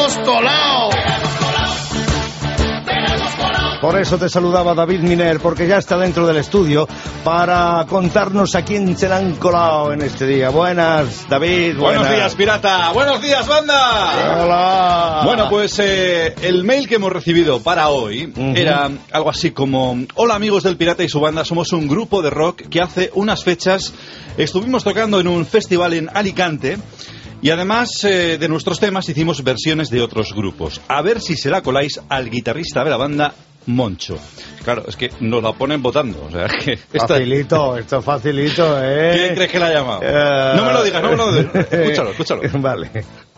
hemos colado. Por eso te saludaba David Miner, porque ya está dentro del estudio para contarnos a quién se le han colado en este día. Buenas, David. Buenos días, pirata. Buenos días, banda. Hola. Bueno, pues el mail que hemos recibido para hoy era algo así como: hola amigos del Pirata y su banda, somos un grupo de rock que hace unas fechas estuvimos tocando en un festival en Alicante. Y además de nuestros temas hicimos versiones de otros grupos. A ver si se la coláis al guitarrista de la banda, Moncho. Claro, es que nos la ponen votando. O sea, que facilito, esto es facilito, ¿eh? ¿Quién crees que la ha llamado? No me lo digas, no me lo digas. Escúchalo. Vale.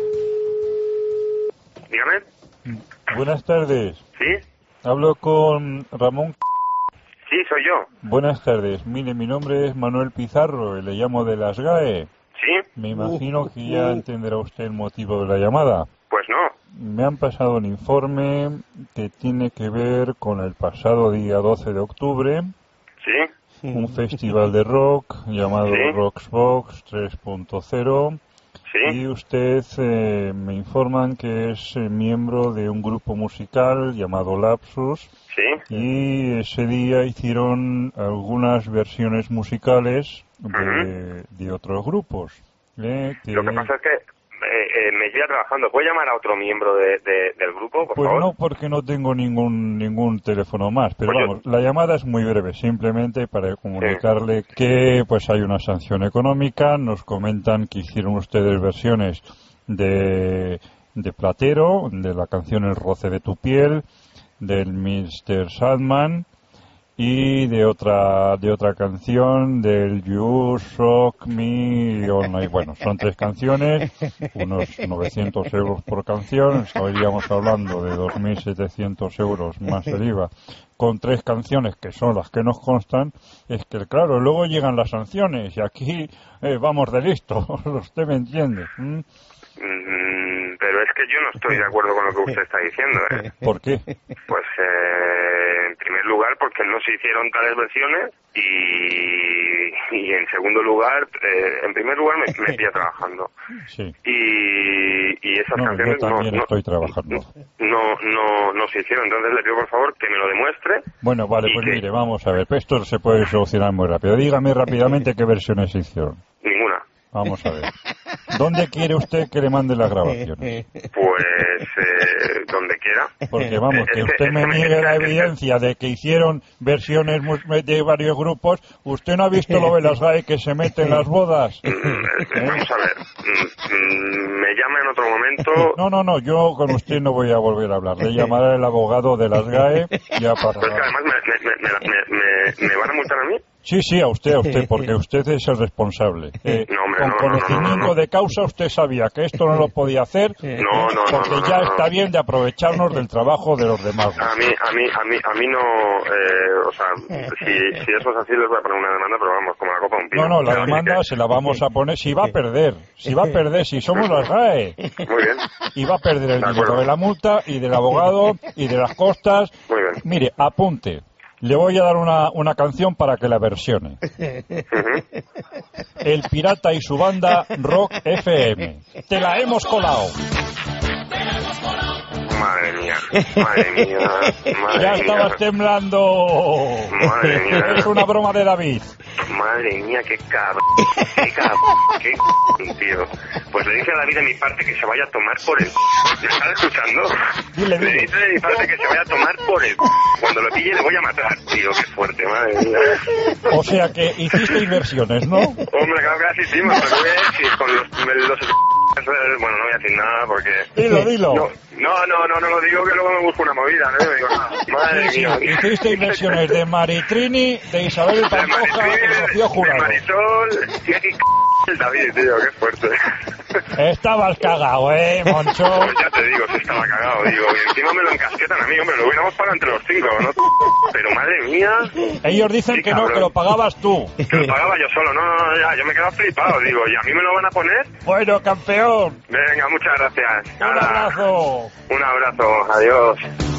Dígame. Buenas tardes. ¿Sí? Hablo con Ramón. Sí, soy yo. Buenas tardes. Mire, mi nombre es Manuel Pizarro y le llamo de las GAE. ¿Sí? Me imagino que ya entenderá usted el motivo de la llamada. Pues no. Me han pasado un informe que tiene que ver con el pasado día 12 de octubre. ¿Sí? Un festival de rock llamado Roxbox 3.0. ¿Sí? Y usted me informan que es miembro de un grupo musical llamado Lapsus. ¿Sí? Y ese día hicieron algunas versiones musicales de otros grupos. Lo que pasa es que me queda trabajando. ¿Puedo llamar a otro miembro del grupo, por pues favor? No, porque no tengo ningún teléfono más. Pero pues vamos, la llamada es muy breve, simplemente para comunicarle que pues hay una sanción económica. Nos comentan que hicieron ustedes versiones de Platero, de la canción El roce de tu piel, del Mr. Sandman y de otra canción del You Shock Me All Night. Bueno, son 3 canciones, unos 900 euros por canción, estaríamos hablando de 2.700 euros más el IVA, con 3 canciones que son las que nos constan. Es que claro, luego llegan las sanciones y aquí vamos de listo, usted me entiende. Pero es que yo no estoy de acuerdo con lo que usted está diciendo, ¿eh? ¿Por qué? Pues en primer lugar porque no se hicieron tales versiones y en segundo lugar, en primer lugar me pilla trabajando. Sí. Y esas canciones yo también estoy trabajando. No se hicieron, entonces le pido por favor que me lo demuestre. Bueno, vale, pues mire, vamos a ver, esto se puede solucionar muy rápido. Dígame rápidamente qué versiones se hicieron. Ninguna. Vamos a ver. ¿Dónde quiere usted que le mande las grabaciones? Pues donde quiera. Porque vamos, que usted me niegue la evidencia de que hicieron versiones de varios grupos. ¿Usted no ha visto lo de las GAE que se meten en las bodas? Vamos a ver. Me llama en otro momento. No, yo con usted no voy a volver a hablar. Le llamaré el abogado de las GAE ya para... Pero es que además me van a multar a mí. Sí, a usted, porque usted es el responsable. Con conocimiento de causa usted sabía que esto no lo podía hacer porque ya está bien de aprovecharnos del trabajo de los demás. A mí no, o sea, si eso es así les voy a poner una demanda, pero vamos, como la copa de un pino. No, la demanda se la vamos a poner si va a perder, si somos las GAE. Muy bien. Y va a perder el dinero de la multa y del abogado y de las costas. Muy bien. Mire, apunte. Le voy a dar una canción para que la versione. El Pirata y su banda Rock FM. Te la hemos colado. Madre mía. Ya estabas temblando. Madre mía. Es una broma de David. Madre mía, qué cabrón, tío. Pues le dice a David de mi parte que se vaya a tomar por el... ¿Me estás escuchando? Dile. Le dice de mi parte que se vaya a tomar por el... Cuando lo pille le voy a matar, tío, qué fuerte, madre mía. O sea que hiciste inversiones, ¿no? Hombre, claro que las hicimos, pero voy a decir con los bueno, no voy a decir nada porque... Dilo. No lo digo, que luego me busco una movida, ¿no? Digo, madre mía. Hiciste inversiones de Maritrini, de Isabel Pantoja, de Rocío Jurado. De Marisol, el David, tío, qué fuerte. Estabas cagado, Moncho. Pues ya te digo, si estaba cagado, digo. Y encima me lo encasquetan a mí, hombre, lo hubiéramos pagado entre los 5, ¿no? Pero madre mía. Ellos dicen que no, que lo pagabas tú. Que lo pagaba yo solo, no, ya, yo me he quedado flipado, digo, ¿y a mí me lo van a poner? Bueno, campeón. Venga, muchas gracias. Un abrazo. Un abrazo, adiós.